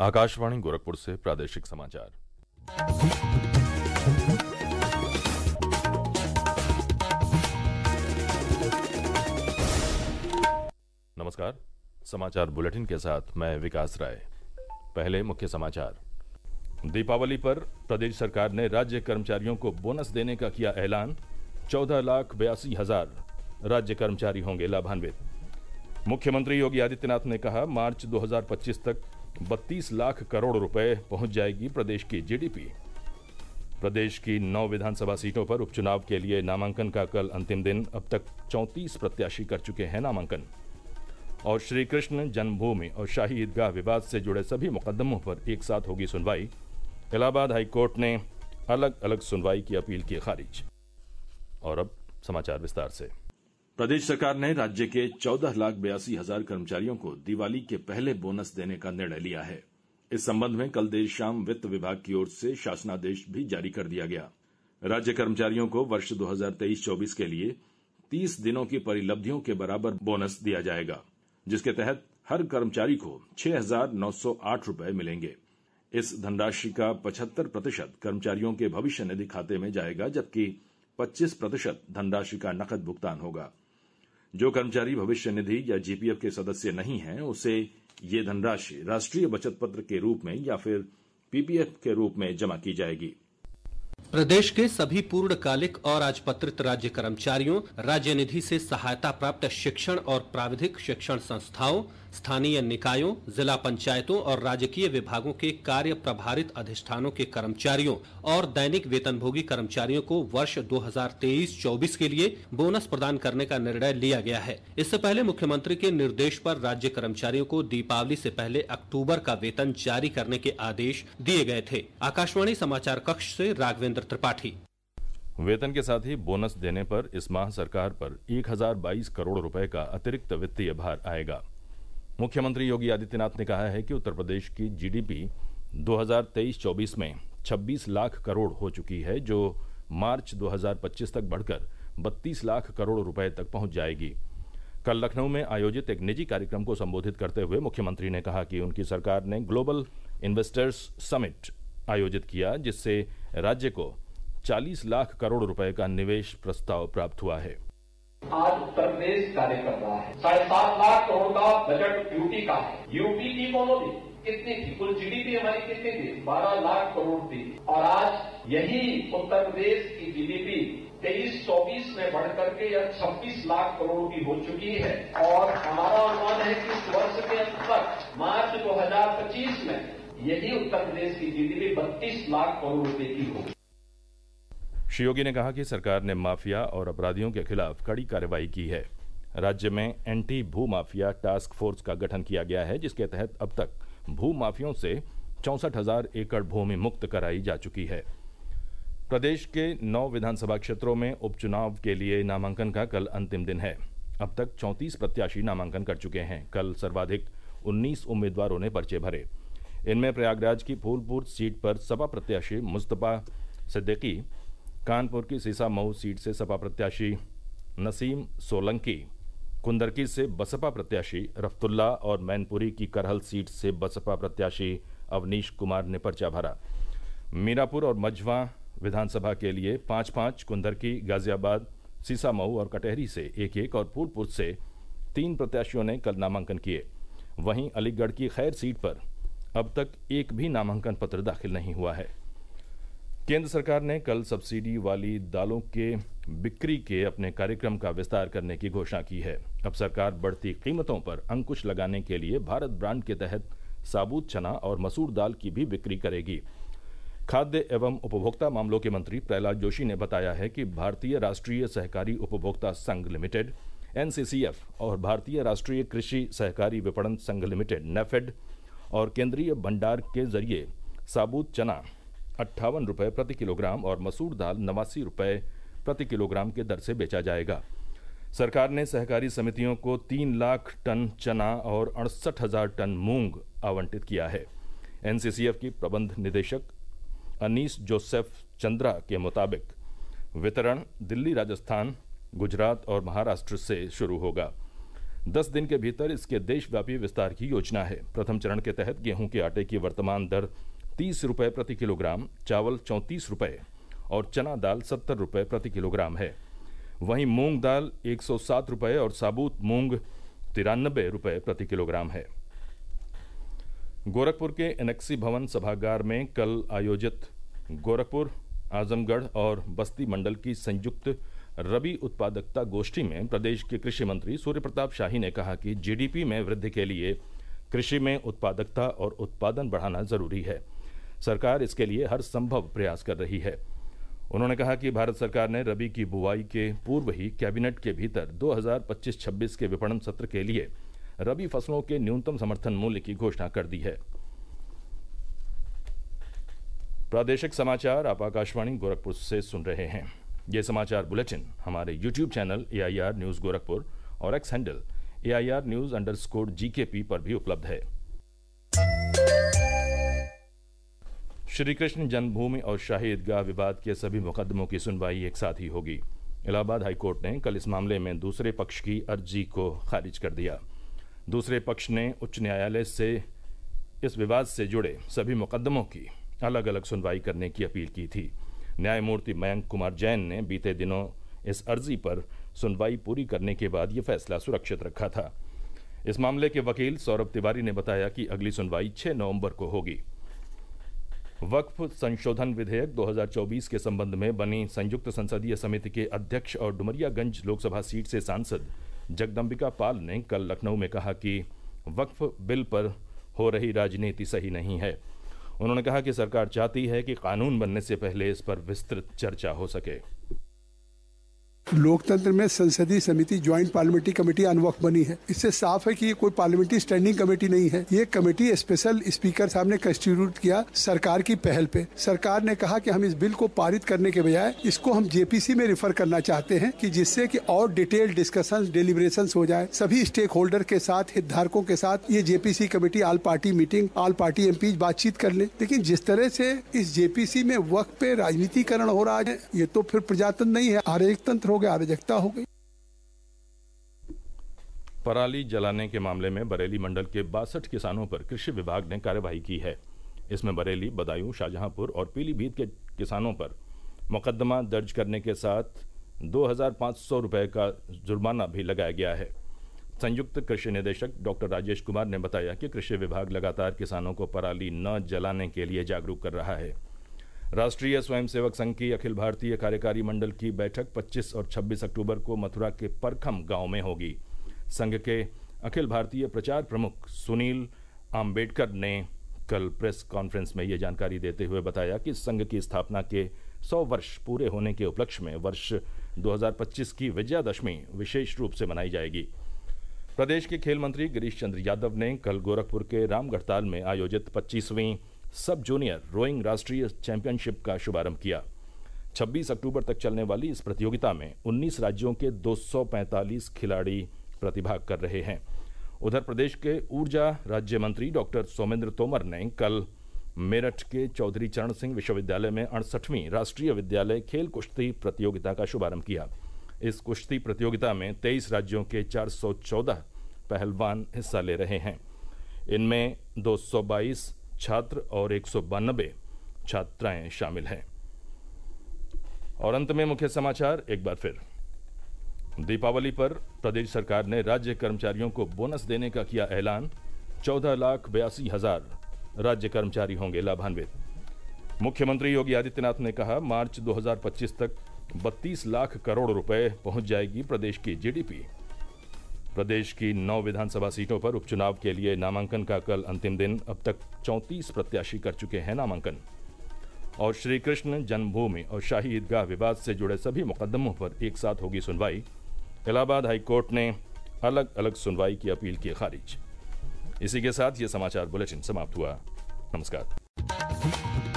आकाशवाणी गोरखपुर से प्रादेशिक समाचार। नमस्कार। समाचार बुलेटिन के साथ मैं विकास राय। पहले मुख्य समाचार। दीपावली पर प्रदेश सरकार ने राज्य कर्मचारियों को बोनस देने का किया ऐलान। 14,82,000 राज्य कर्मचारी होंगे लाभान्वित। मुख्यमंत्री योगी आदित्यनाथ ने कहा, मार्च 2025 तक 32 लाख करोड़ रुपए पहुंच जाएगी प्रदेश की जीडीपी। प्रदेश की 9 विधानसभा सीटों पर उपचुनाव के लिए नामांकन का कल अंतिम दिन। अब तक 34 प्रत्याशी कर चुके हैं नामांकन। और श्री कृष्ण जन्मभूमि और शाही ईदगाह विवाद से जुड़े सभी मुकदमों पर एक साथ होगी सुनवाई। इलाहाबाद हाईकोर्ट ने अलग अलग सुनवाई की अपील की खारिज। और अब समाचार विस्तार से। प्रदेश सरकार ने राज्य के 14,82,000 कर्मचारियों को दिवाली के पहले बोनस देने का निर्णय लिया है। इस संबंध में कल देर शाम वित्त विभाग की ओर से शासनादेश भी जारी कर दिया गया। राज्य कर्मचारियों को वर्ष 2023-24 के लिए 30 दिनों की परिलब्धियों के बराबर बोनस दिया जाएगा, जिसके तहत हर कर्मचारी को 6,908 रुपए मिलेंगे। इस धनराशि का 75% कर्मचारियों के भविष्य निधि खाते में जाएगा, जबकि 25% धनराशि का नकद भुगतान होगा। जो कर्मचारी भविष्य निधि या जीपीएफ के सदस्य नहीं हैं, उसे ये धनराशि राष्ट्रीय बचत पत्र के रूप में या फिर पीपीएफ के रूप में जमा की जाएगी। प्रदेश के सभी पूर्णकालिक और राजपत्रित राज्य कर्मचारियों, राज्य निधि से सहायता प्राप्त शिक्षण और प्राविधिक शिक्षण संस्थाओं, स्थानीय निकायों, जिला पंचायतों और राजकीय विभागों के कार्य प्रभारित अधिष्ठानों के कर्मचारियों और दैनिक वेतनभोगी कर्मचारियों को वर्ष 2023-24 के लिए बोनस प्रदान करने का निर्णय लिया गया है। इससे पहले मुख्यमंत्री के निर्देश पर राज्य कर्मचारियों को दीपावली से पहले अक्टूबर का वेतन जारी करने के आदेश दिए गए थे। आकाशवाणी समाचार कक्ष से राघवेंद्र त्रिपाठी। वेतन के साथ ही बोनस देने पर इस माह सरकार पर 1,022 करोड़ रुपए का अतिरिक्त वित्तीय भार आएगा। मुख्यमंत्री योगी आदित्यनाथ ने कहा है कि उत्तर प्रदेश की जीडीपी 2023-24 में 26 लाख करोड़ हो चुकी है, जो मार्च 2025 तक बढ़कर 32 लाख करोड़ रुपए तक पहुंच जाएगी। कल लखनऊ में आयोजित एक निजी कार्यक्रम को संबोधित करते हुए मुख्यमंत्री ने कहा कि उनकी सरकार ने ग्लोबल इन्वेस्टर्स समिट आयोजित किया, जिससे राज्य को 40 लाख करोड़ रुपए का निवेश प्रस्ताव प्राप्त हुआ है। आज उत्तर प्रदेश कार्य कर रहा है। 7.5 लाख करोड़ का बजट यूपी का है। यूपी की कौन कितनी थी? कुल जीडीपी हमारी कितनी थी? 12 लाख करोड़ थी। और आज यही उत्तर प्रदेश की जीडीपी 23-24 में बढ़कर के यह 26 लाख करोड़ की हो चुकी है। और हमारा अनुमान है कि इस वर्ष के अंत तक मार्च 2025 में यही उत्तर प्रदेश की जीडीपी 32 लाख करोड़ रुपए की होगी। श्री योगी ने कहा कि सरकार ने माफिया और अपराधियों के खिलाफ कड़ी कार्रवाई की है। राज्य में एंटी भू माफिया टास्क फोर्स का गठन किया गया है, जिसके तहत अब तक भू माफियों से 64,000 एकड़ भूमि मुक्त कराई जा चुकी है। प्रदेश के 9 विधानसभा क्षेत्रों में उपचुनाव के लिए नामांकन का कल अंतिम दिन है। अब तक 34 प्रत्याशी नामांकन कर चुके हैं। कल सर्वाधिक 19 उम्मीदवारों ने पर्चे भरे। इनमें प्रयागराज की फूलपुर सीट पर सपा प्रत्याशी मुस्तफा सिद्दीकी, कानपुर की सीसा मऊ सीट से सपा प्रत्याशी नसीम सोलंकी, कुंदरकी से बसपा प्रत्याशी रफ्तुल्ला और मैनपुरी की करहल सीट से बसपा प्रत्याशी अवनीश कुमार ने पर्चा भरा। मीरापुर और मझवा विधानसभा के लिए 5-5, कुंदरकी, गाजियाबाद, सीसा मऊ और कटहरी से 1-1 और फूलपुर से 3 प्रत्याशियों ने कल नामांकन किए। वहीं अलीगढ़ की खैर सीट पर अब तक एक भी नामांकन पत्र दाखिल नहीं हुआ है। केंद्र सरकार ने कल सब्सिडी वाली दालों के बिक्री के अपने कार्यक्रम का विस्तार करने की घोषणा की है। अब सरकार बढ़ती कीमतों पर अंकुश लगाने के लिए भारत ब्रांड के तहत साबुत चना और मसूर दाल की भी बिक्री करेगी। खाद्य एवं उपभोक्ता मामलों के मंत्री प्रहलाद जोशी ने बताया है कि भारतीय राष्ट्रीय सहकारी उपभोक्ता संघ लिमिटेड (NCCF) और भारतीय राष्ट्रीय कृषि सहकारी विपणन संघ लिमिटेड (NAFED) और केंद्रीय भंडार के जरिए साबुत चना 58 रुपये प्रति किलोग्राम और मसूर दाल 89 रुपये प्रति किलोग्राम के दर से बेचा जाएगा। सरकार ने सहकारी समितियों को 3 लाख टन चना और 68,000 टन मूंग आवंटित किया है। NCCF की प्रबंध निदेशक अनीस जोसेफ चंद्रा के मुताबिक वितरण दिल्ली, राजस्थान, गुजरात और महाराष्ट्र से शुरू होगा। 10 दिन के भीतर इसके देशव्यापी विस्तार की योजना है। प्रथम चरण के तहत गेहूं के आटे की वर्तमान दर 30 रुपये प्रति किलोग्राम, चावल 34 रुपये और चना दाल 70 रुपये प्रति किलोग्राम है। वहीं मूंग दाल 107 रुपये और साबुत मूंग 93 रुपये प्रति किलोग्राम है। गोरखपुर के एनेक्सी भवन सभागार में कल आयोजित गोरखपुर, आजमगढ़ और बस्ती मंडल की संयुक्त रबी उत्पादकता गोष्ठी में प्रदेश के कृषि मंत्री सूर्य प्रताप शाही ने कहा कि जीडीपी में वृद्धि के लिए कृषि में उत्पादकता और उत्पादन बढ़ाना जरूरी है। सरकार इसके लिए हर संभव प्रयास कर रही है। उन्होंने कहा कि भारत सरकार ने रबी की बुआई के पूर्व ही कैबिनेट के भीतर 2025-26 के विपणन सत्र के लिए रबी फसलों के न्यूनतम समर्थन मूल्य की घोषणा कर दी है। प्रादेशिक समाचार आप आकाशवाणी गोरखपुर से सुन रहे हैं। ये समाचार बुलेटिन हमारे YouTube channel AIR news Gorakhpur और एक्स हैंडल AIR न्यूज_GKP पर भी उपलब्ध है। श्री कृष्ण जन्मभूमि और शाही ईदगाह विवाद के सभी मुकदमों की सुनवाई एक साथ ही होगी। इलाहाबाद हाईकोर्ट ने कल इस मामले में दूसरे पक्ष की अर्जी को खारिज कर दिया। दूसरे पक्ष ने उच्च न्यायालय से इस विवाद से जुड़े सभी मुकदमों की अलग अलग सुनवाई करने की अपील की थी। न्यायमूर्ति मयंक कुमार जैन ने बीते दिनों इस अर्जी पर सुनवाई पूरी करने के बाद ये फैसला सुरक्षित रखा था। इस मामले के वकील सौरभ तिवारी ने बताया कि अगली सुनवाई 6 नवंबर को होगी। वक्फ संशोधन विधेयक 2024 के संबंध में बनी संयुक्त संसदीय समिति के अध्यक्ष और डुमरियागंज लोकसभा सीट से सांसद जगदम्बिका पाल ने कल लखनऊ में कहा कि वक्फ बिल पर हो रही राजनीति सही नहीं है। उन्होंने कहा कि सरकार चाहती है कि कानून बनने से पहले इस पर विस्तृत चर्चा हो सके। लोकतंत्र में संसदीय समिति ज्वाइंट पार्लियामेंट्री कमेटी अनवक्फ बनी है। इससे साफ है कि ये कोई पार्लियामेंट्री स्टैंडिंग कमेटी नहीं है। ये कमेटी स्पेशल स्पीकर साहब ने कंस्टिट्यूट किया सरकार की पहल पे। सरकार ने कहा कि हम इस बिल को पारित करने के बजाय इसको हम जेपीसी में रिफर करना चाहते हैं कि जिससे कि और डिटेल डिस्कशंस डिलिब्रेशंस हो जाए सभी स्टेक होल्डर के साथ, हितधारकों के साथ। ये JPC committee all party meeting, all party MP बातचीत कर ले। लेकिन जिस तरह से इस जेपीसी में वक्फ पे राजनीतिकरण हो रहा है, ये तो फिर प्रजातंत्र नहीं है, अराजकतंत्र हो गया, अराजकता हो गई। पराली जलाने के मामले में बरेली मंडल के 62 किसानों पर कृषि विभाग ने कार्रवाई की है। इसमें बरेली, बदायूं, शाहजहांपुर और पीलीभीत के किसानों पर मुकदमा दर्ज करने के साथ 2500 रुपये का जुर्माना भी लगाया गया है। संयुक्त कृषि निदेशक डॉक्टर राजेश कुमार ने बताया कि कृषि विभाग लगातार किसानों को पराली न जलाने के लिए जागरूक कर रहा है। राष्ट्रीय स्वयंसेवक संघ की अखिल भारतीय कार्यकारी मंडल की बैठक 25 और 26 अक्टूबर को मथुरा के परखम गांव में होगी। संघ के अखिल भारतीय प्रचार प्रमुख सुनील आम्बेडकर ने कल प्रेस कॉन्फ्रेंस में ये जानकारी देते हुए बताया कि संघ की स्थापना के 100 वर्ष पूरे होने के उपलक्ष्य में वर्ष 2025 की विजयादशमी विशेष रूप से मनाई जाएगी। प्रदेश के खेल मंत्री गिरीश चंद्र यादव ने कल गोरखपुर के रामगढ़ताल में आयोजित 25वीं सब जूनियर रोइंग राष्ट्रीय चैंपियनशिप का शुभारंभ किया। 26 अक्टूबर तक चलने वाली इस प्रतियोगिता में 19 राज्यों के 245 खिलाड़ी प्रतिभाग कर रहे हैं। उधर प्रदेश के ऊर्जा राज्य मंत्री डॉक्टर सोमेंद्र तोमर ने कल मेरठ के चौधरी चरण सिंह विश्वविद्यालय में 68वीं राष्ट्रीय विद्यालय खेल कुश्ती प्रतियोगिता का शुभारंभ किया। इस कुश्ती प्रतियोगिता में 23 राज्यों के 414 पहलवान हिस्सा ले रहे हैं। इनमें 222 छात्र और 192 छात्राएं शामिल हैं। और अंत में मुख्य समाचार एक बार फिर। दीपावली पर प्रदेश सरकार ने राज्य कर्मचारियों को बोनस देने का किया ऐलान। 14,82,000 राज्य कर्मचारी होंगे लाभान्वित। मुख्यमंत्री योगी आदित्यनाथ ने कहा मार्च 2025 तक 32 लाख करोड़ रुपए पहुंच जाएगी प्रदेश की जीडीपी। प्रदेश की 9 विधानसभा सीटों पर उपचुनाव के लिए नामांकन का कल अंतिम दिन। अब तक 34 प्रत्याशी कर चुके हैं नामांकन। और श्री कृष्ण जन्मभूमि और शाही ईदगाह विवाद से जुड़े सभी मुकदमों पर एक साथ होगी सुनवाई। इलाहाबाद हाईकोर्ट ने अलग अलग सुनवाई की अपील की खारिज। इसी के साथ ये समाचार बुलेटिन समाप्त हुआ। नमस्कार।